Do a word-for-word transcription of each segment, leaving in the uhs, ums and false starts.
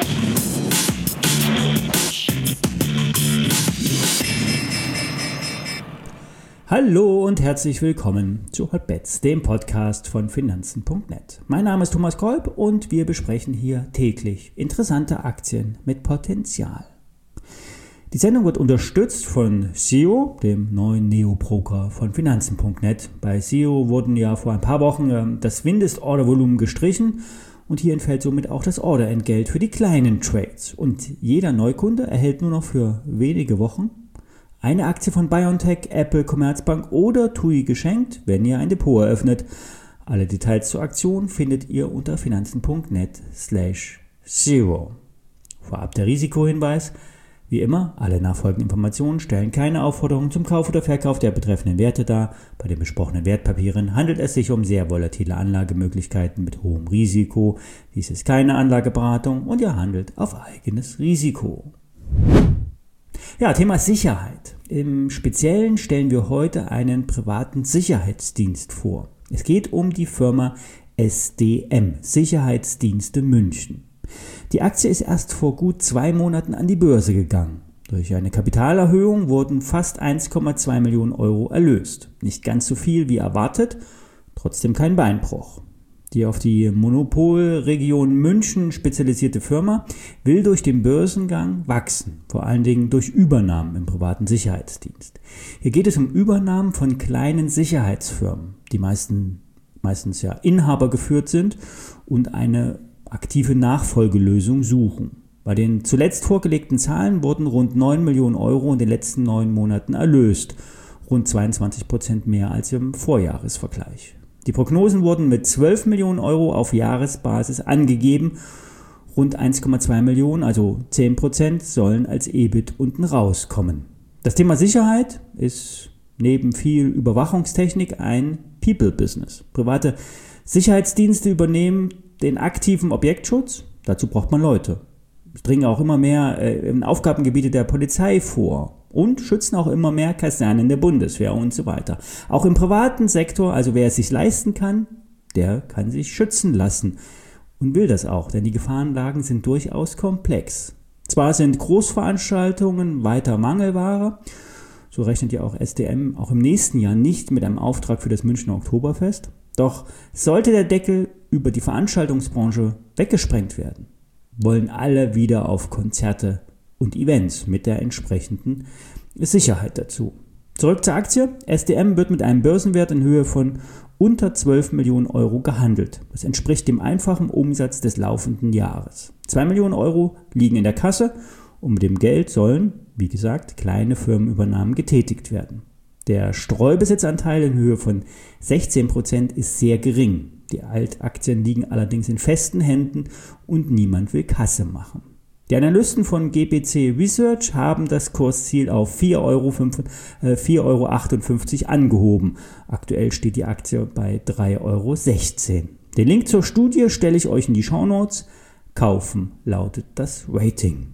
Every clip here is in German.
Hallo und herzlich willkommen zu Hotbets, dem Podcast von Finanzen punkt net. Mein Name ist Thomas Kolb und wir besprechen hier täglich interessante Aktien mit Potenzial. Die Sendung wird unterstützt von S E O, dem neuen Neo-Broker von Finanzen punkt net. Bei S E O wurden ja vor ein paar Wochen äh, das Mindestordervolumen gestrichen und hier entfällt somit auch das Orderentgelt für die kleinen Trades. Und jeder Neukunde erhält nur noch für wenige Wochen eine Aktie von BioNTech, Apple, Commerzbank oder T U I geschenkt, wenn ihr ein Depot eröffnet. Alle Details zur Aktion findet ihr unter finanzen punkt net slash zero. Vorab der Risikohinweis. Wie immer, alle nachfolgenden Informationen stellen keine Aufforderung zum Kauf oder Verkauf der betreffenden Werte dar. Bei den besprochenen Wertpapieren handelt es sich um sehr volatile Anlagemöglichkeiten mit hohem Risiko. Dies ist keine Anlageberatung und ihr handelt auf eigenes Risiko. Ja, Thema Sicherheit. Im Speziellen stellen wir heute einen privaten Sicherheitsdienst vor. Es geht um die Firma S D M, Sicherheitsdienste München. Die Aktie ist erst vor gut zwei Monaten an die Börse gegangen. Durch eine Kapitalerhöhung wurden fast eins Komma zwei Millionen Euro erlöst. Nicht ganz so viel wie erwartet, trotzdem kein Beinbruch. Die auf die Monopolregion München spezialisierte Firma will durch den Börsengang wachsen, vor allen Dingen durch Übernahmen im privaten Sicherheitsdienst. Hier geht es um Übernahmen von kleinen Sicherheitsfirmen, die meisten, meistens ja Inhaber geführt sind und eine aktive Nachfolgelösung suchen. Bei den zuletzt vorgelegten Zahlen wurden rund neun Millionen Euro in den letzten neun Monaten erlöst, rund zweiundzwanzig Prozent mehr als im Vorjahresvergleich. Die Prognosen wurden mit zwölf Millionen Euro auf Jahresbasis angegeben. Rund eins Komma zwei Millionen, also zehn Prozent, sollen als E B I T unten rauskommen. Das Thema Sicherheit ist neben viel Überwachungstechnik ein People-Business. Private Sicherheitsdienste übernehmen den aktiven Objektschutz. Dazu braucht man Leute. Sie dringen auch immer mehr äh, in Aufgabengebiete der Polizei vor. Und schützen auch immer mehr Kasernen der Bundeswehr und so weiter. Auch im privaten Sektor, also wer es sich leisten kann, der kann sich schützen lassen und will das auch, denn die Gefahrenlagen sind durchaus komplex. Zwar sind Großveranstaltungen weiter Mangelware, so rechnet ja auch S D M auch im nächsten Jahr nicht mit einem Auftrag für das Münchner Oktoberfest, doch sollte der Deckel über die Veranstaltungsbranche weggesprengt werden, wollen alle wieder auf Konzerte und Events mit der entsprechenden Sicherheit dazu. Zurück zur Aktie. S D M wird mit einem Börsenwert in Höhe von unter zwölf Millionen Euro gehandelt. Das entspricht dem einfachen Umsatz des laufenden Jahres. zwei Millionen Euro liegen in der Kasse und mit dem Geld sollen, wie gesagt, kleine Firmenübernahmen getätigt werden. Der Streubesitzanteil in Höhe von sechzehn Prozent ist sehr gering. Die Altaktien liegen allerdings in festen Händen und niemand will Kasse machen. Die Analysten von G P C Research haben das Kursziel auf vier Euro achtundfünfzig angehoben. Aktuell steht die Aktie bei drei Euro sechzehn. Den Link zur Studie stelle ich euch in die Shownotes. Kaufen lautet das Rating.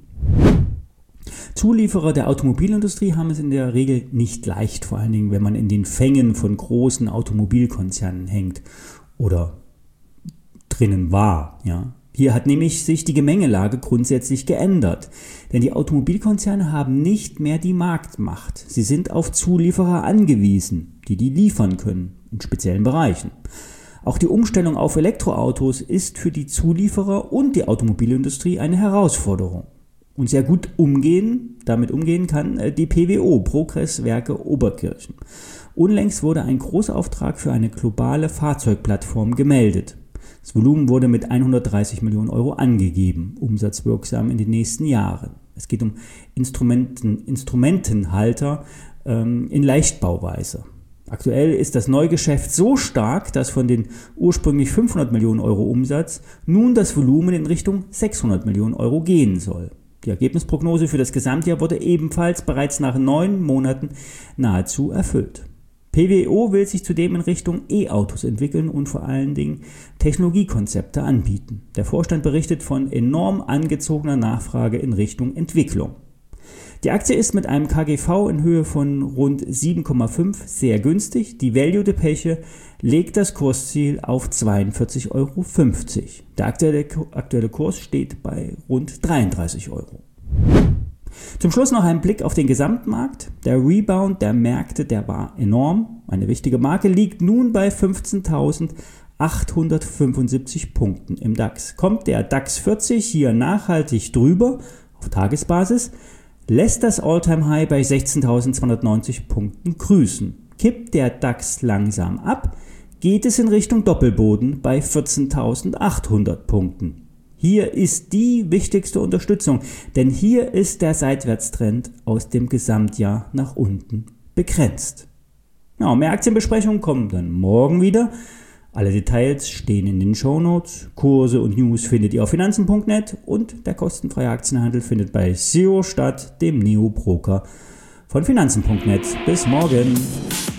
Zulieferer der Automobilindustrie haben es in der Regel nicht leicht, vor allen Dingen, wenn man in den Fängen von großen Automobilkonzernen hängt oder drinnen war, ja. Hier hat nämlich sich die Gemengelage grundsätzlich geändert, denn die Automobilkonzerne haben nicht mehr die Marktmacht. Sie sind auf Zulieferer angewiesen, die die liefern können, in speziellen Bereichen. Auch die Umstellung auf Elektroautos ist für die Zulieferer und die Automobilindustrie eine Herausforderung. Und sehr gut umgehen, damit umgehen kann die P W O, Progress Werke Oberkirchen. Unlängst wurde ein Großauftrag für eine globale Fahrzeugplattform gemeldet. Das Volumen wurde mit hundertdreißig Millionen Euro angegeben, umsatzwirksam in den nächsten Jahren. Es geht um Instrumenten, Instrumentenhalter ähm, in Leichtbauweise. Aktuell ist das Neugeschäft so stark, dass von den ursprünglich fünfhundert Millionen Euro Umsatz nun das Volumen in Richtung sechshundert Millionen Euro gehen soll. Die Ergebnisprognose für das Gesamtjahr wurde ebenfalls bereits nach neun Monaten nahezu erfüllt. P W O will sich zudem in Richtung E-Autos entwickeln und vor allen Dingen Technologiekonzepte anbieten. Der Vorstand berichtet von enorm angezogener Nachfrage in Richtung Entwicklung. Die Aktie ist mit einem K G V in Höhe von rund sieben Komma fünf sehr günstig. Die Value-Depesche legt das Kursziel auf zweiundvierzig Euro fünfzig. Der aktuelle, aktuelle Kurs steht bei rund dreiunddreißig Euro. Zum Schluss noch ein Blick auf den Gesamtmarkt. Der Rebound der Märkte, der war enorm. Eine wichtige Marke liegt nun bei fünfzehntausendachthundertfünfundsiebzig Punkten im DAX. Kommt der DAX vierzig hier nachhaltig drüber auf Tagesbasis, lässt das All-Time-High bei sechzehntausendzweihundertneunzig Punkten grüßen. Kippt der DAX langsam ab, geht es in Richtung Doppelboden bei vierzehntausendachthundert Punkten. Hier ist die wichtigste Unterstützung, denn hier ist der Seitwärtstrend aus dem Gesamtjahr nach unten begrenzt. Ja, mehr Aktienbesprechungen kommen dann morgen wieder. Alle Details stehen in den Shownotes. Kurse und News findet ihr auf finanzen punkt net und der kostenfreie Aktienhandel findet bei Zero statt, dem Neo-Broker von finanzen punkt net. Bis morgen!